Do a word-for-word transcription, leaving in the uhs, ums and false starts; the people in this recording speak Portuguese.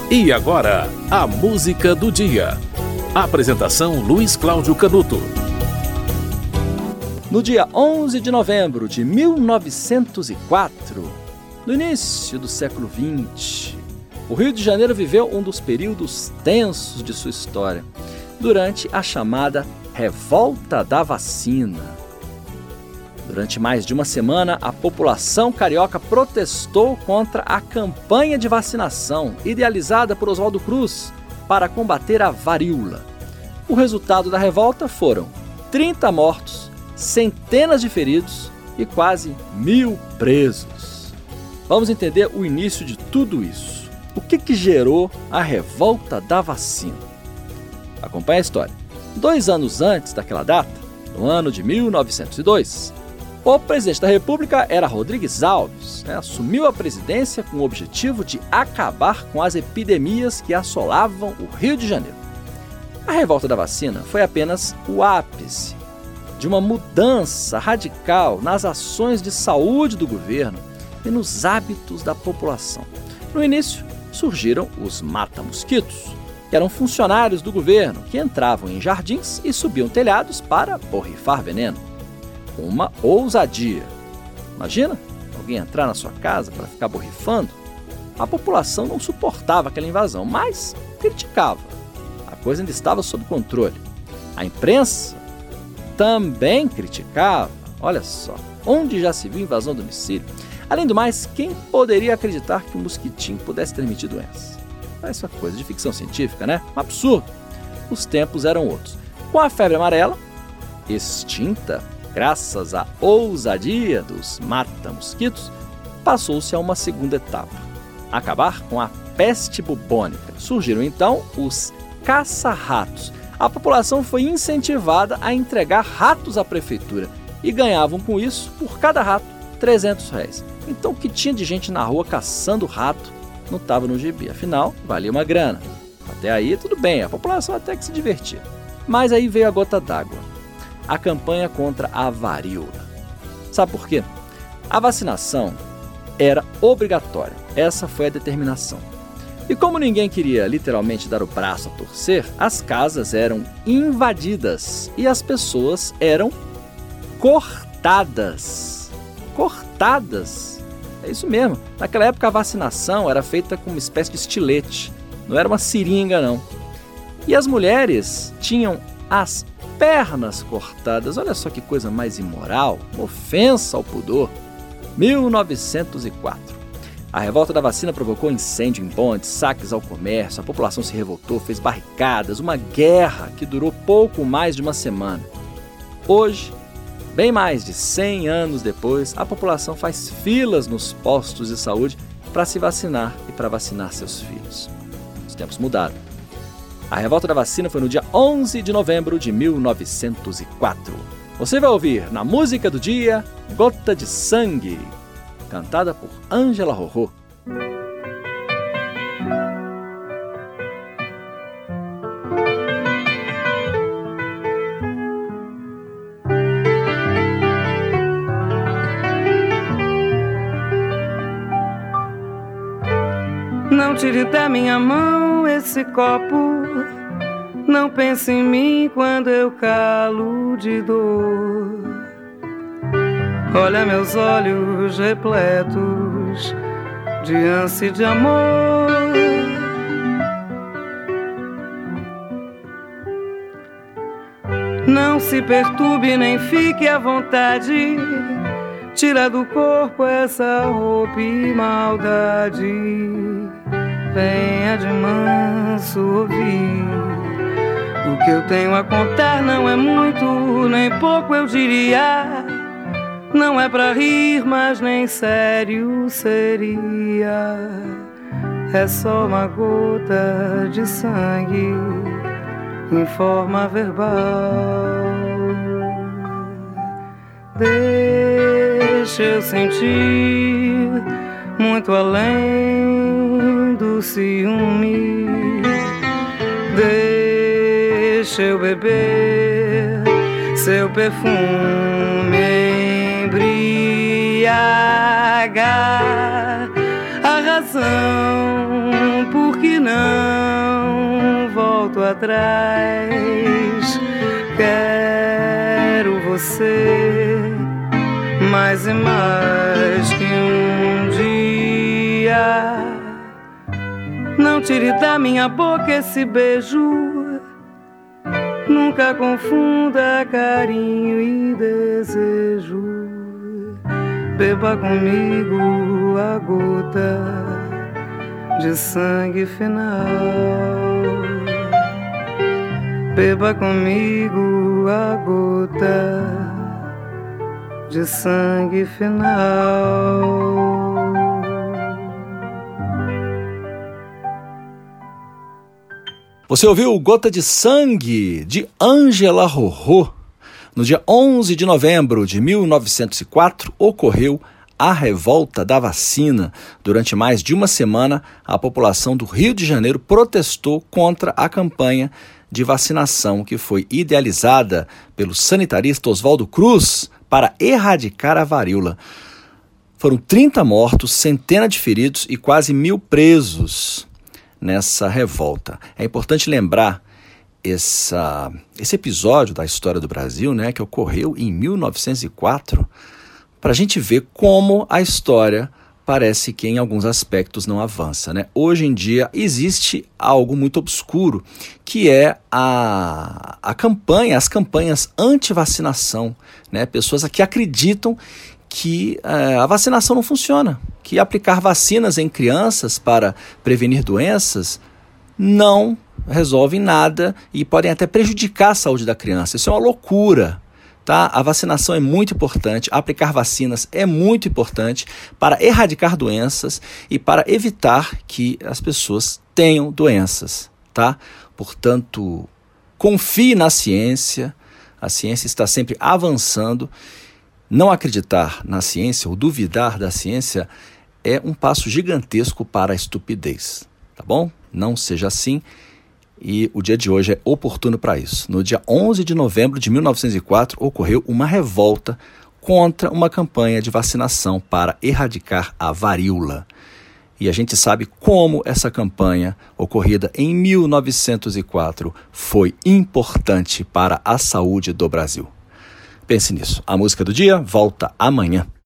E agora, a música do dia. Apresentação Luiz Cláudio Canuto. No dia onze de novembro de mil novecentos e quatro, no início do século vinte, o Rio de Janeiro viveu um dos períodos tensos de sua história, durante a chamada Revolta da Vacina. Durante mais de uma semana, a população carioca protestou contra a campanha de vacinação idealizada por Oswaldo Cruz para combater a varíola. O resultado da revolta foram trinta mortos, centenas de feridos e quase mil presos. Vamos entender o início de tudo isso. O que, que gerou a Revolta da Vacina? Acompanhe a história. Dois anos antes daquela data, no ano de mil novecentos e dois, o presidente da República era Rodrigues Alves, né? Assumiu a presidência com o objetivo de acabar com as epidemias que assolavam o Rio de Janeiro. A Revolta da Vacina foi apenas o ápice de uma mudança radical nas ações de saúde do governo e nos hábitos da população. No início, surgiram os mata-mosquitos, que eram funcionários do governo que entravam em jardins e subiam telhados para borrifar veneno. Uma ousadia. Imagina alguém entrar na sua casa para ficar borrifando? A população não suportava aquela invasão, mas criticava. A coisa ainda estava sob controle. A imprensa também criticava. Olha só, onde já se viu invasão do domicílio? Além do mais, quem poderia acreditar que um mosquitinho pudesse transmitir doença? Isso é coisa de ficção científica, né? Um absurdo. Os tempos eram outros. Com a febre amarela extinta, graças à ousadia dos mata-mosquitos, passou-se a uma segunda etapa: acabar com a peste bubônica. Surgiram então os caça-ratos. A população foi incentivada a entregar ratos à prefeitura e ganhavam com isso, por cada rato, trezentos reais. Então o que tinha de gente na rua caçando rato não estava no gibi, afinal, valia uma grana. Até aí tudo bem, a população até que se divertia. Mas aí veio a gota d'água: a campanha contra a varíola. Sabe por quê? A vacinação era obrigatória. Essa foi a determinação. E como ninguém queria literalmente dar o braço a torcer, as casas eram invadidas e as pessoas eram cortadas. Cortadas. É isso mesmo. Naquela época a vacinação era feita com uma espécie de estilete. Não era uma seringa, não. E as mulheres tinham as pernas cortadas. Olha só que coisa mais imoral, uma ofensa ao pudor. mil novecentos e quatro. A revolta da vacina provocou incêndio em pontes, saques ao comércio, a população se revoltou, fez barricadas, uma guerra que durou pouco mais de uma semana. Hoje, bem mais de cem anos depois, a população faz filas nos postos de saúde para se vacinar e para vacinar seus filhos. Os tempos mudaram. A Revolta da Vacina foi no dia onze de novembro de mil novecentos e quatro. Você vai ouvir na música do dia Gota de Sangue, cantada por Ângela Rorô. Não tire da minha mão esse copo, não pense em mim quando eu calo de dor. Olha meus olhos repletos de ânsia e de amor. Não se perturbe nem fique à vontade, tira do corpo essa roupa e maldade. Venha de manso ouvir. O que eu tenho a contar não é muito, nem pouco eu diria. Não é pra rir, mas nem sério seria. É só uma gota de sangue em forma verbal. Deixa eu sentir muito além do ciúme. Deixa eu beber seu perfume, embriagar a razão não, porque não volto atrás. Quero você mais e mais que um dia. Não tire da minha boca esse beijo, nunca confunda carinho e desejo. Beba comigo a gota de sangue final. Beba comigo a gota de sangue final. Você ouviu Gota de Sangue, de Ângela Rorô. No dia onze de novembro de mil novecentos e quatro, ocorreu a revolta da vacina. Durante mais de uma semana, a população do Rio de Janeiro protestou contra a campanha de vacinação que foi idealizada pelo sanitarista Oswaldo Cruz para erradicar a varíola. Foram trinta mortos, centenas de feridos e quase mil presos nessa revolta. É importante lembrar essa, esse episódio da história do Brasil, né, que ocorreu em mil novecentos e quatro, para a gente ver como a história parece que em alguns aspectos não avança, né? Hoje em dia existe algo muito obscuro, que é a, a campanha, as campanhas anti-vacinação, né? Pessoas que acreditam que é, a vacinação não funciona, que aplicar vacinas em crianças para prevenir doenças não resolve nada e podem até prejudicar a saúde da criança. Isso é uma loucura, tá? A vacinação é muito importante, aplicar vacinas é muito importante para erradicar doenças e para evitar que as pessoas tenham doenças, tá? Portanto, confie na ciência, a ciência está sempre avançando. Não acreditar na ciência ou duvidar da ciência é um passo gigantesco para a estupidez, tá bom? Não seja assim, e o dia de hoje é oportuno para isso. No dia onze de novembro de mil novecentos e quatro, ocorreu uma revolta contra uma campanha de vacinação para erradicar a varíola. E a gente sabe como essa campanha, ocorrida em mil novecentos e quatro, foi importante para a saúde do Brasil. Pense nisso. A música do dia volta amanhã.